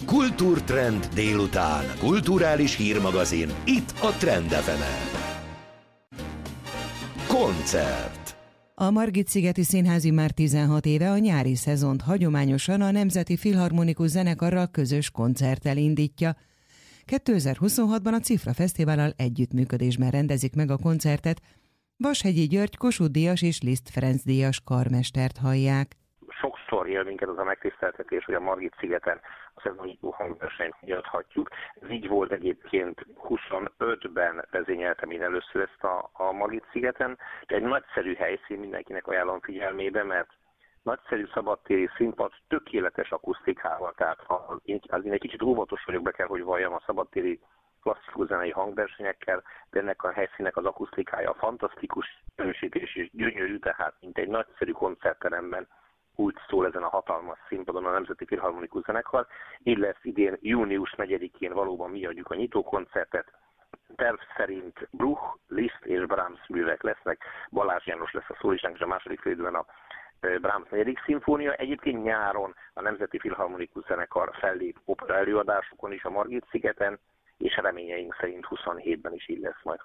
Kultúrtrend délután. Kulturális hírmagazin. Itt a Trend FM-en. Koncert. A Margit-szigeti Színházi már 16 éve a nyári szezont hagyományosan a Nemzeti Filharmonikus Zenekarral közös koncerttel indítja. 2026-ban a Cifra Fesztivállal együttműködésben rendezik meg a koncertet. Vashegyi György Kossuth díjas és Liszt Ferenc díjas karmestert hallják. Sokszor él minket az a megtiszteltetés, hogy a Margit-szigeten a szezonnyitó hangversenyt kiadhatjuk. Ez így volt egyébként 25-ben vezényeltem én először ezt a Margit-szigeten. De egy nagyszerű helyszín, mindenkinek ajánlom figyelmébe, mert nagyszerű szabadtéri színpad, tökéletes akusztikával, tehát én egy kicsit óvatos vagyok, be kell, hogy valljam a szabadtéri klasszikus zenei hangversenyekkel, de ennek a helyszínnek az akusztikája fantasztikus, erősítés és gyönyörű, tehát mint egy nagyszerű koncertteremben úgy szól ezen a hatalmas színpadon a Nemzeti Filharmonikus Zenekar. Így lesz idén június 4-én valóban mi adjuk a nyitókoncertet. Terv szerint Bruch, Liszt és Brahms művek lesznek. Balázs János lesz a szólistánk, és a második félidőben a Brahms 4. szimfónia. Egyébként nyáron a Nemzeti Filharmonikus Zenekar fellép opera előadásokon is a Margit-szigeten, és reményeink szerint 27-ben is így lesz majd.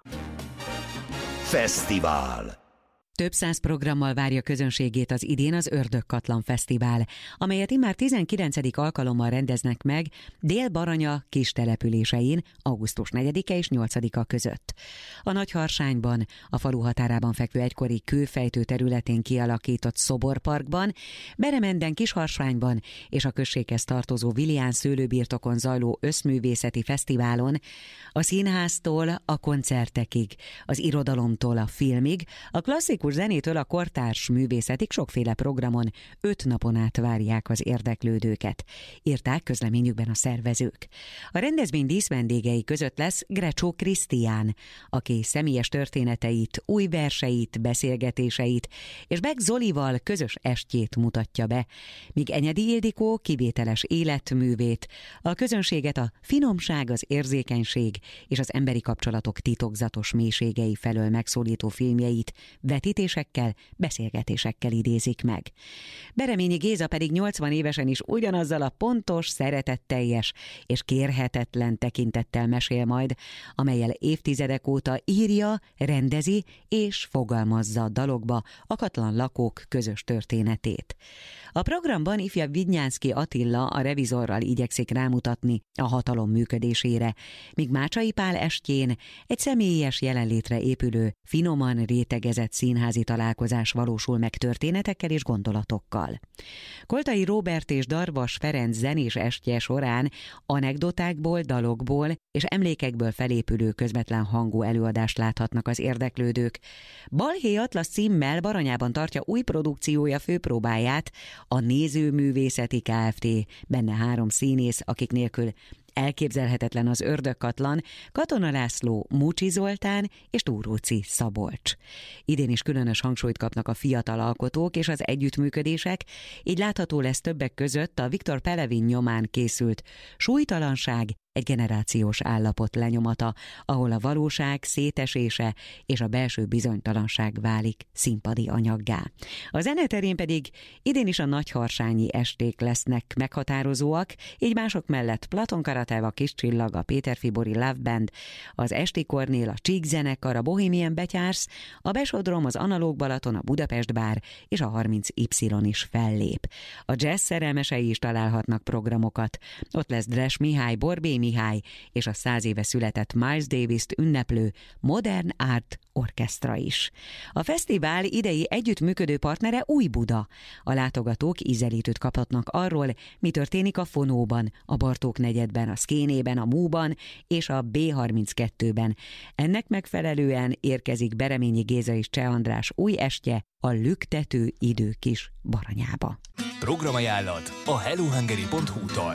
Fesztivál. Több száz programmal várja közönségét az idén az Ördögkatlan Fesztivál, amelyet immár 19. alkalommal rendeznek meg Dél-Baranya kis településein augusztus 4-e és 8-a között. A Nagyharsányban, a falu határában fekvő egykori kőfejtő területén kialakított szoborparkban, Beremenden Kisharsányban és a községhez tartozó Vilián szőlőbirtokon zajló összművészeti fesztiválon a színháztól a koncertekig, az irodalomtól a filmig, a klasszikus zenétől a kortárs művészetig sokféle programon 5 napon át várják az érdeklődőket, írták közleményükben a szervezők. A rendezvény díszvendégei között lesz Grecsó Krisztián, aki személyes történeteit, új verseit, beszélgetéseit és Beck Zolival közös estjét mutatja be, míg Enyedi Ildikó kivételes életművét, a közönséget a finomság, az érzékenység és az emberi kapcsolatok titokzatos mélységei felől megszólító filmjeit vetítésekkel, beszélgetésekkel idézik meg. Bereményi Géza pedig 80 évesen is ugyanazzal a pontos, szeretetteljes és kérhetetlen tekintettel mesél majd, amellyel évtizedek óta írja, rendezi és fogalmazza a dalokba a katlan lakók közös történetét. A programban ifjabb Vidnyánszky Attila a revizorral igyekszik rámutatni a hatalom működésére, míg Mácsai Pál estjén egy személyes jelenlétre épülő, finoman rétegezett színházi találkozás valósul meg történetekkel és gondolatokkal. Koltai Róbert és Darvas Ferenc zenés estje során anekdotákból, dalokból és emlékekből felépülő közvetlen hangú előadást láthatnak az érdeklődők. Balhé Atlasz címmel Baranyában tartja új produkciója főpróbáját a Nézőművészeti Kft. Benne 3 színész, akik nélkül elképzelhetetlen az Ördögkatlan, Katona László, Mucsi Zoltán és Túróczi Szabolcs. Idén is különös hangsúlyt kapnak a fiatal alkotók és az együttműködések, így látható lesz többek között a Viktor Pelevin nyomán készült Súlytalanság, egy generációs állapot lenyomata, ahol a valóság szétesése és a belső bizonytalanság válik színpadi anyaggá. A zeneterén pedig idén is a nagyharsányi esték lesznek meghatározóak, így mások mellett Platon Karateva, Kis Csillag, a Péter Fibori Love Band, az Esti Kornél, a Csík zenekar, a Bohemian Betyársz, a Besodrom, az Analóg Balaton, a Budapest Bár és a 30Y is fellép. A jazz szerelmesei is találhatnak programokat. Ott lesz Dres Mihály, Borbé Mihály és a 100 éve született Miles Davis-t ünneplő Modern Art Orchestra is. A fesztivál idei együttműködő partnere Újbuda. A látogatók ízelítőt kaphatnak arról, mi történik a Fonóban, a Bartók negyedben, a Szkénében, a Múban és a B32-ben. Ennek megfelelően érkezik Bereményi Géza és Cseh András új estje, a Lüktető idők is Baranyába. Programajánlat a hellohungary.hu-tól.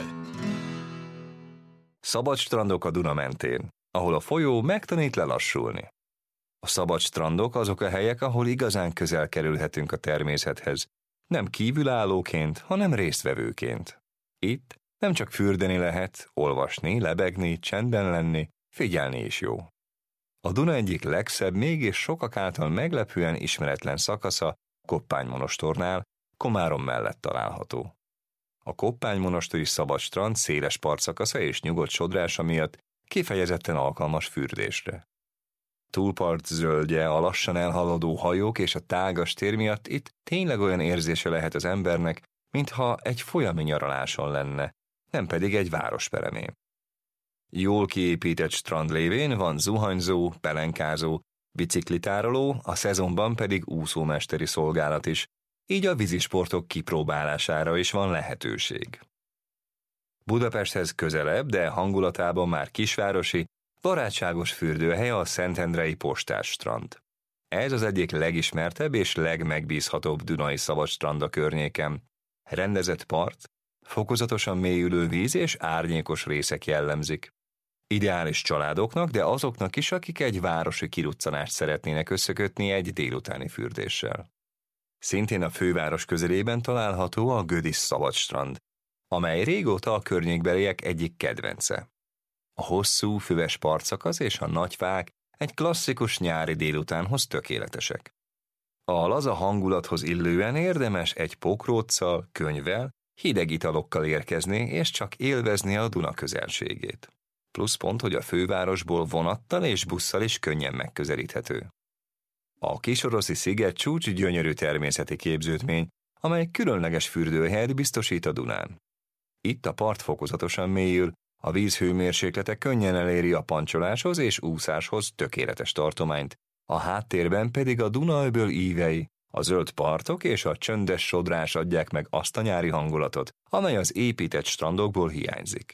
Szabad strandok a Duna mentén, ahol a folyó megtanít lelassulni. A szabad strandok azok a helyek, ahol igazán közel kerülhetünk a természethez, nem kívülállóként, hanem résztvevőként. Itt nem csak fürdeni lehet, olvasni, lebegni, csendben lenni, figyelni is jó. A Duna egyik legszebb, mégis sokak által meglepően ismeretlen szakasza Koppány monostornál, Komárom mellett található. A Koppány-monasteri szabadstrand széles partszakasza és nyugodt sodrása miatt kifejezetten alkalmas fürdésre. Túlpart zöldje, a lassan elhaladó hajók és a tágas tér miatt itt tényleg olyan érzése lehet az embernek, mintha egy folyami nyaraláson lenne, nem pedig egy városperemén. Jól kiépített strand lévén van zuhanyzó, pelenkázó, biciklitároló, a szezonban pedig úszómesteri szolgálat is, így a vízisportok kipróbálására is van lehetőség. Budapesthez közelebb, de hangulatában már kisvárosi, barátságos fürdőhely a Szentendrei Postás strand. Ez az egyik legismertebb és legmegbízhatóbb dunai szabadstrand a környéken. Rendezett part, fokozatosan mélyülő víz és árnyékos részek jellemzik. Ideális családoknak, de azoknak is, akik egy városi kiruccanást szeretnének összekötni egy délutáni fürdéssel. Szintén a főváros közelében található a Gödis szabadstrand, amely régóta a környékbeliek egyik kedvence. A hosszú, füves partszakasz és a nagy fák egy klasszikus nyári délutánhoz tökéletesek. A laza hangulathoz illően érdemes egy pokróccal, könyvvel, hideg italokkal érkezni és csak élvezni a Duna közelségét. Pluszpont, hogy a fővárosból vonattal és busszal is könnyen megközelíthető. A Kisoroszi szigetcsúcs gyönyörű természeti képződmény, amely különleges fürdőhelyet biztosít a Dunán. Itt a part fokozatosan mélyül, a víz hőmérséklete könnyen eléri a pancsoláshoz és úszáshoz tökéletes tartományt, a háttérben pedig a Dunaöböl ívei, a zöld partok és a csöndes sodrás adják meg azt a nyári hangulatot, amely az épített strandokból hiányzik.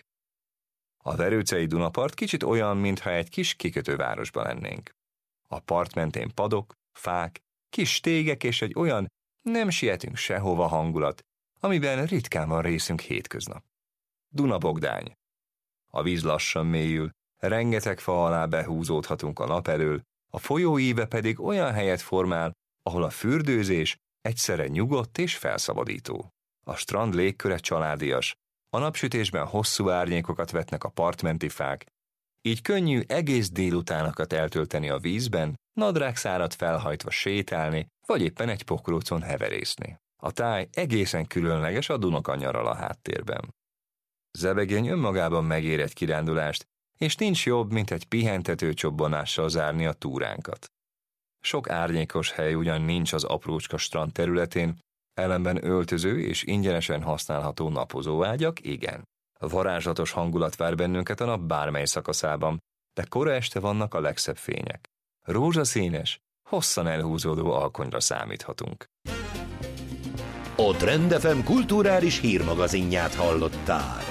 A verőcei Dunapart kicsit olyan, mintha egy kis kikötővárosban lennénk. A part mentén padok, fák, kis tégek és egy olyan nem sietünk sehova hangulat, amiben ritkán van részünk hétköznap. Duna-bogdány. A víz lassan mélyül, rengeteg fa alá behúzódhatunk a nap elől, a folyó íve pedig olyan helyet formál, ahol a fürdőzés egyszerre nyugodt és felszabadító. A strand légköre családias, a napsütésben hosszú árnyékokat vetnek a partmenti fák, így könnyű egész délutánokat eltölteni a vízben, nadrágszárat felhajtva sétálni, vagy éppen egy pokrócon heverészni. A táj egészen különleges a Dunakanyarral a háttérben. Zebegény önmagában megér egy kirándulást, és nincs jobb, mint egy pihentető csobbanással zárni a túránkat. Sok árnyékos hely ugyan nincs az aprócska strand területén, ellenben öltöző és ingyenesen használható napozóágyak igen. Varázslatos hangulat vár bennünket a nap bármely szakaszában, de kora este vannak a legszebb fények. Rózsaszínes, hosszan elhúzódó alkonyra számíthatunk. A Trend FM kulturális hírmagazinját hallották.